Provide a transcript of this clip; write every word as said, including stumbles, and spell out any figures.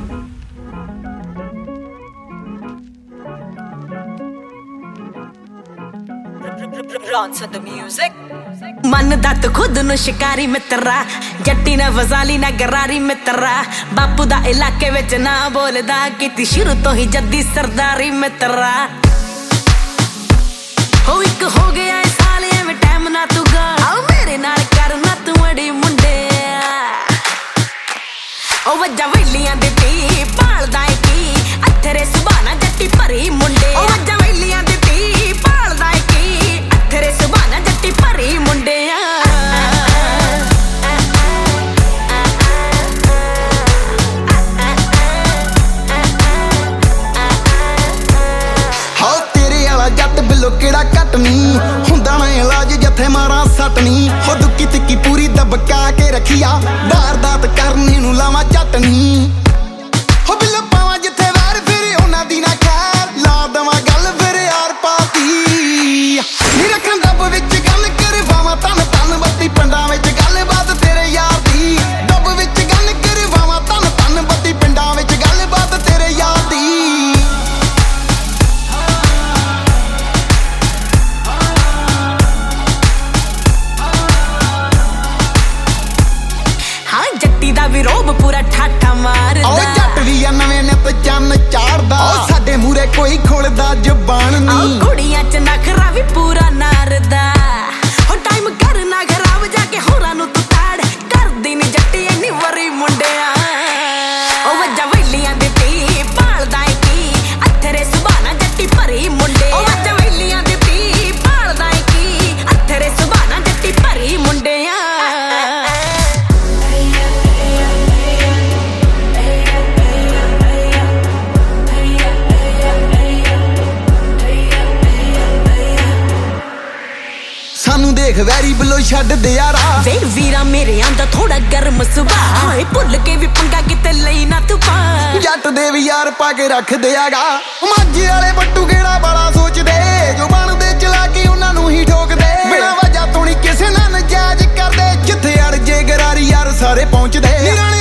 मन दा तू खुद नु शिकारी मित्रा जट्टी ने वजाली ना गरारी मित्रा बापू दा इलाके विच ना बोलदा किती शुरू तो ही जद्दी सरदारी मित्रा हो एक हो गया इस साल एवें टाइम ना तू गा आओ मेरे नाल कर ना तू अड़ी मुंडे ओ वज्जा वेलियां दे ती पालदा ए की अथरे सुभाना जट्टी भरी मुंडे ओ वज्जा वेलियां दे ती पालदा ए की अथरे सुभाना जट्टी भरी मुंडे केड़ा घट नी हुंदा ना इलाज जथे मारा सट नी हो दुक्की तिक्की पूरी दबका के रखिया वारदात करने नू लावा झट नी हो बिल पावा जिथे वार फिर उन्हां दी ना खैर ला दवा गल फिर यार पाती नी रखन दब विच गल कर वावा तन तन बत्ती पिंडां विच गल बात तेरे यार दी दब विच गल कर वावा तन तन बत्ती पिंडां विच गल बात तेरे यार दी विरोब पूरा ठाठा मारदा ओ जट भी नवें नित चन्न चाड़दा ओ साडे मूरे कोई खोलदा जुबान नी ओ कुड़ियां च नखरा भी पूरा नारदा हो टाइम करना खराब जाके होरां नु तू ताड़ कर दी नी जट्टी इन्नी वरी मुंडिया ओ वज्जा वेलियां दे ती पालदा ए की अथरे सुभाना जट्टी भरी मुंडे ओ वज्जा वेलियां दे ती पालदा ए की अथरे सुभाना जट्टी भरी मुंडे देख वैरी बिलो छड्ड दे यारा वे वीरा मेरे आंदा थोड़ा गर्म सुभाऽ हाए भुल के भी पंगा किते लई ना तू पा जट दे भी यार पा के रख देगा माझे वाले बट्टू केड़ा बड़ा सोचदे जो बनदे चला के उन्हां नूं ही ठोक दे बिना वजह तो नहीं किसे नाल नजायज करदे जिथे अड़ जे गरारी यार सारे पहुंचदे